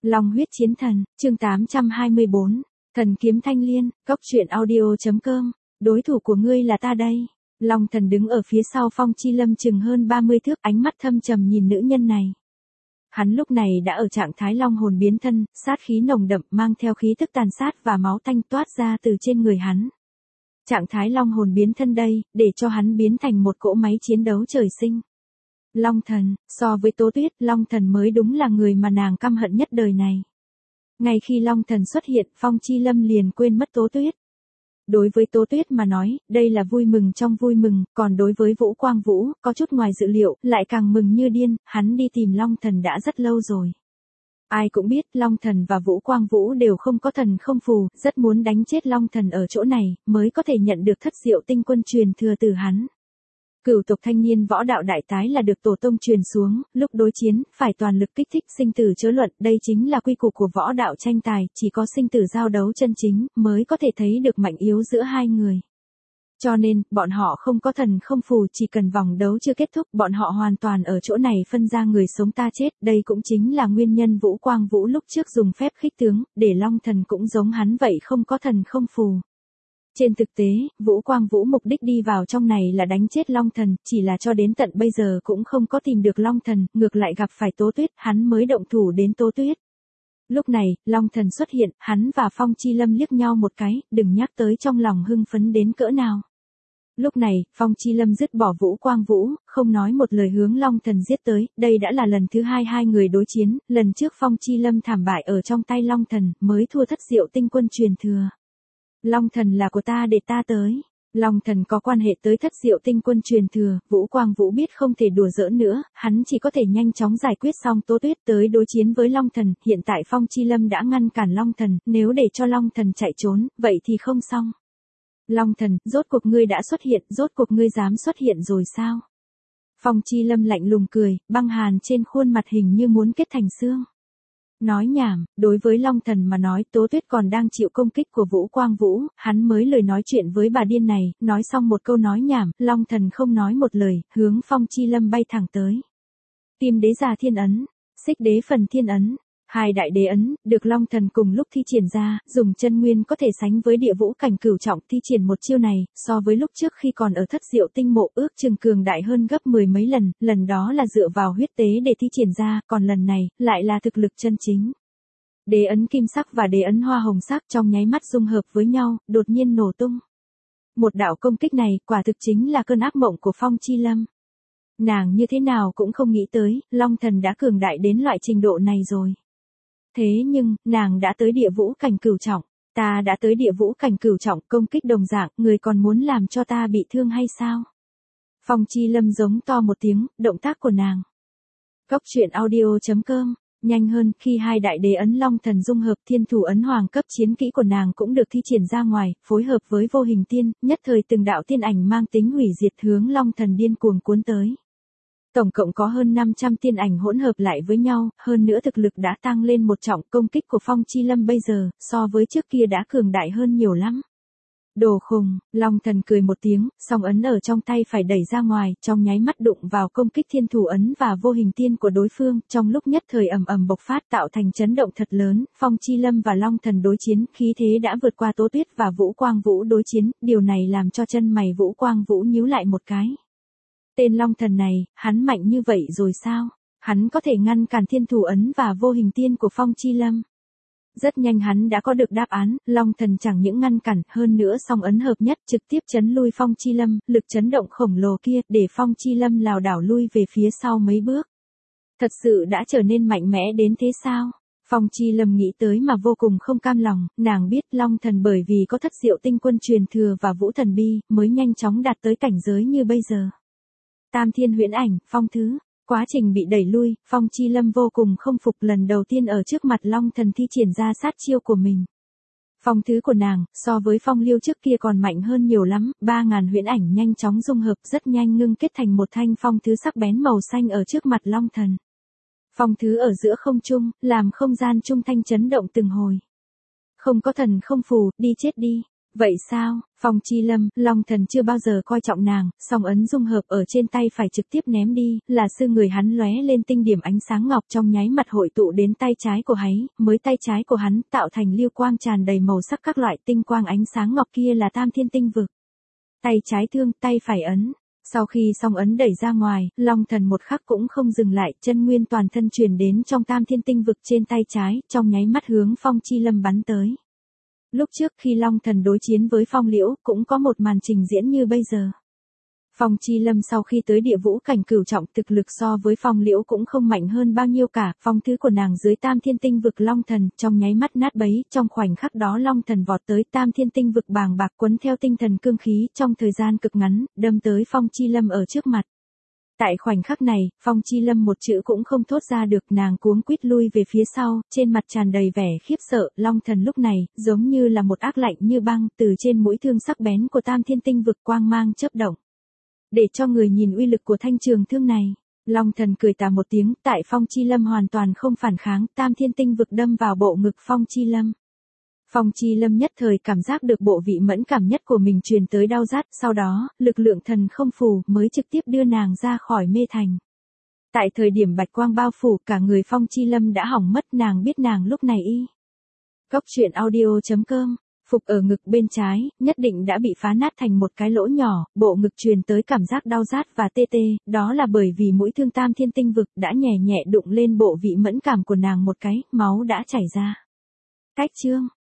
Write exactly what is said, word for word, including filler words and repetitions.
Long huyết chiến thần, chương tám trăm hai mươi bốn, thần kiếm thanh liên, cốc truyện audio.com, đối thủ của ngươi là ta đây. Long thần đứng ở phía sau Phong Chi Lâm chừng hơn ba mươi thước, ánh mắt thâm trầm nhìn nữ nhân này. Hắn lúc này đã ở trạng thái long hồn biến thân, sát khí nồng đậm mang theo khí tức tàn sát và máu tanh toát ra từ trên người hắn. Trạng thái long hồn biến thân đây, để cho hắn biến thành một cỗ máy chiến đấu trời sinh. Long thần, so với Tố Tuyết, Long thần mới đúng là người mà nàng căm hận nhất đời này. Ngay khi Long thần xuất hiện, Phong Chi Lâm liền quên mất Tố Tuyết. Đối với Tố Tuyết mà nói, đây là vui mừng trong vui mừng, còn đối với Vũ Quang Vũ, có chút ngoài dự liệu, lại càng mừng như điên, hắn đi tìm Long thần đã rất lâu rồi. Ai cũng biết, Long thần và Vũ Quang Vũ đều không có thần không phù, rất muốn đánh chết Long thần ở chỗ này, mới có thể nhận được thất diệu tinh quân truyền thừa từ hắn. Cửu tộc thanh niên võ đạo đại tái là được tổ tông truyền xuống, lúc đối chiến, phải toàn lực kích thích sinh tử chớ luận, đây chính là quy củ của võ đạo tranh tài, chỉ có sinh tử giao đấu chân chính, mới có thể thấy được mạnh yếu giữa hai người. Cho nên, bọn họ không có thần không phù, chỉ cần vòng đấu chưa kết thúc, bọn họ hoàn toàn ở chỗ này phân ra người sống ta chết, đây cũng chính là nguyên nhân Vũ Quang Vũ lúc trước dùng phép khích tướng, để Long thần cũng giống hắn vậy không có thần không phù. Trên thực tế, Vũ Quang Vũ mục đích đi vào trong này là đánh chết Long thần, chỉ là cho đến tận bây giờ cũng không có tìm được Long thần, ngược lại gặp phải Tố Tuyết, hắn mới động thủ đến Tố Tuyết. Lúc này, Long thần xuất hiện, hắn và Phong Chi Lâm liếc nhau một cái, đừng nhắc tới trong lòng hưng phấn đến cỡ nào. Lúc này, Phong Chi Lâm dứt bỏ Vũ Quang Vũ, không nói một lời hướng Long thần giết tới, đây đã là lần thứ hai hai người đối chiến, lần trước Phong Chi Lâm thảm bại ở trong tay Long thần, mới thua thất diệu tinh quân truyền thừa. Long thần là của ta để ta tới. Long thần có quan hệ tới thất diệu tinh quân truyền thừa, Vũ Quang Vũ biết không thể đùa giỡn nữa, hắn chỉ có thể nhanh chóng giải quyết xong Tố Tuyết tới đối chiến với Long thần, hiện tại Phong Chi Lâm đã ngăn cản Long thần, nếu để cho Long thần chạy trốn, vậy thì không xong. Long thần, rốt cuộc ngươi đã xuất hiện, rốt cuộc ngươi dám xuất hiện rồi sao? Phong Chi Lâm lạnh lùng cười, băng hàn trên khuôn mặt hình như muốn kết thành xương. Nói nhảm, đối với Long thần mà nói, Tố Tuyết còn đang chịu công kích của Vũ Quang Vũ, hắn mới lời nói chuyện với bà điên này, nói xong một câu nói nhảm, Long thần không nói một lời, hướng Phong Chi Lâm bay thẳng tới. Tim đế già thiên ấn, xích đế phần thiên ấn, hai đại đế ấn, được Long thần cùng lúc thi triển ra, dùng chân nguyên có thể sánh với địa vũ cảnh cửu trọng thi triển một chiêu này, so với lúc trước khi còn ở thất diệu tinh mộ ước chừng cường đại hơn gấp mười mấy lần, lần đó là dựa vào huyết tế để thi triển ra, còn lần này, lại là thực lực chân chính. Đế ấn kim sắc và đế ấn hoa hồng sắc trong nháy mắt dung hợp với nhau, đột nhiên nổ tung. Một đạo công kích này, quả thực chính là cơn ác mộng của Phong Chi Lâm. Nàng như thế nào cũng không nghĩ tới, Long thần đã cường đại đến loại trình độ này rồi. Thế nhưng, nàng đã tới địa vũ cảnh cửu trọng, ta đã tới địa vũ cảnh cửu trọng, công kích đồng dạng, người còn muốn làm cho ta bị thương hay sao? Phong Chi Lâm giống to một tiếng, động tác của nàng. Cốc truyện audio.com, nhanh hơn, khi hai đại đế ấn Long thần dung hợp, thiên thủ ấn hoàng cấp chiến kỹ của nàng cũng được thi triển ra ngoài, phối hợp với vô hình tiên, nhất thời từng đạo tiên ảnh mang tính hủy diệt hướng Long thần điên cuồng cuốn tới. Tổng cộng có hơn năm trăm tiên ảnh hỗn hợp lại với nhau, hơn nữa thực lực đã tăng lên một trọng, công kích của Phong Chi Lâm bây giờ, so với trước kia đã cường đại hơn nhiều lắm. Đồ khùng, Long thần cười một tiếng, song ấn ở trong tay phải đẩy ra ngoài, trong nháy mắt đụng vào công kích thiên thủ ấn và vô hình tiên của đối phương, trong lúc nhất thời ầm ầm bộc phát tạo thành chấn động thật lớn, Phong Chi Lâm và Long thần đối chiến, khí thế đã vượt qua Tố Tuyết và Vũ Quang Vũ đối chiến, điều này làm cho chân mày Vũ Quang Vũ nhíu lại một cái. Tên Long thần này, hắn mạnh như vậy rồi sao? Hắn có thể ngăn cản thiên thủ ấn và vô hình tiên của Phong Chi Lâm. Rất nhanh hắn đã có được đáp án, Long thần chẳng những ngăn cản, hơn nữa song ấn hợp nhất trực tiếp chấn lui Phong Chi Lâm, lực chấn động khổng lồ kia, để Phong Chi Lâm lảo đảo lui về phía sau mấy bước. Thật sự đã trở nên mạnh mẽ đến thế sao? Phong Chi Lâm nghĩ tới mà vô cùng không cam lòng, nàng biết Long thần bởi vì có thất diệu tinh quân truyền thừa và vũ thần bi, mới nhanh chóng đạt tới cảnh giới như bây giờ. Tam thiên huyễn ảnh, phong thứ, quá trình bị đẩy lui, Phong Chi Lâm vô cùng không phục, lần đầu tiên ở trước mặt Long thần thi triển ra sát chiêu của mình. Phong thứ của nàng, so với phong liêu trước kia còn mạnh hơn nhiều lắm, ba ngàn huyễn ảnh nhanh chóng dung hợp rất nhanh ngưng kết thành một thanh phong thứ sắc bén màu xanh ở trước mặt Long thần. Phong thứ ở giữa không trung, làm không gian trung thanh chấn động từng hồi. Không có thần không phù, đi chết đi. Vậy sao, Phong Chi Lâm, Long Thần chưa bao giờ coi trọng nàng, song ấn dung hợp ở trên tay phải trực tiếp ném đi, là sư người hắn lóe lên tinh điểm ánh sáng ngọc trong nháy mắt hội tụ đến tay trái của hắn, mới tay trái của hắn tạo thành lưu quang tràn đầy màu sắc các loại tinh quang ánh sáng ngọc kia là Tam Thiên Tinh Vực. Tay trái thương, tay phải ấn. Sau khi song ấn đẩy ra ngoài, Long Thần một khắc cũng không dừng lại, chân nguyên toàn thân truyền đến trong Tam Thiên Tinh Vực trên tay trái, trong nháy mắt hướng Phong Chi Lâm bắn tới. Lúc trước khi Long Thần đối chiến với Phong Liễu cũng có một màn trình diễn như bây giờ. Phong Chi Lâm sau khi tới địa vũ cảnh cửu trọng thực lực so với Phong Liễu cũng không mạnh hơn bao nhiêu cả, phong thứ của nàng dưới Tam Thiên Tinh Vực Long Thần trong nháy mắt nát bấy, trong khoảnh khắc đó Long Thần vọt tới Tam Thiên Tinh Vực bàng bạc quấn theo tinh thần cương khí trong thời gian cực ngắn, đâm tới Phong Chi Lâm ở trước mặt. Tại khoảnh khắc này, Phong Chi Lâm một chữ cũng không thốt ra được, nàng cuống quýt lui về phía sau, trên mặt tràn đầy vẻ khiếp sợ, Long Thần lúc này, giống như là một ác lạnh như băng, từ trên mũi thương sắc bén của Tam Thiên Tinh Vực quang mang chớp động. Để cho người nhìn uy lực của thanh trường thương này, Long Thần cười tà một tiếng, tại Phong Chi Lâm hoàn toàn không phản kháng, Tam Thiên Tinh Vực đâm vào bộ ngực Phong Chi Lâm. Phong Chi Lâm nhất thời cảm giác được bộ vị mẫn cảm nhất của mình truyền tới đau rát, sau đó, lực lượng thần không phù mới trực tiếp đưa nàng ra khỏi mê thành. Tại thời điểm bạch quang bao phủ, cả người Phong Chi Lâm đã hỏng mất, nàng biết nàng lúc này y. Góc truyện audio chấm com, phục ở ngực bên trái, nhất định đã bị phá nát thành một cái lỗ nhỏ, bộ ngực truyền tới cảm giác đau rát và tê tê, đó là bởi vì mũi thương Tam Thiên Tinh Vực đã nhẹ nhẹ đụng lên bộ vị mẫn cảm của nàng một cái, máu đã chảy ra. Cách chương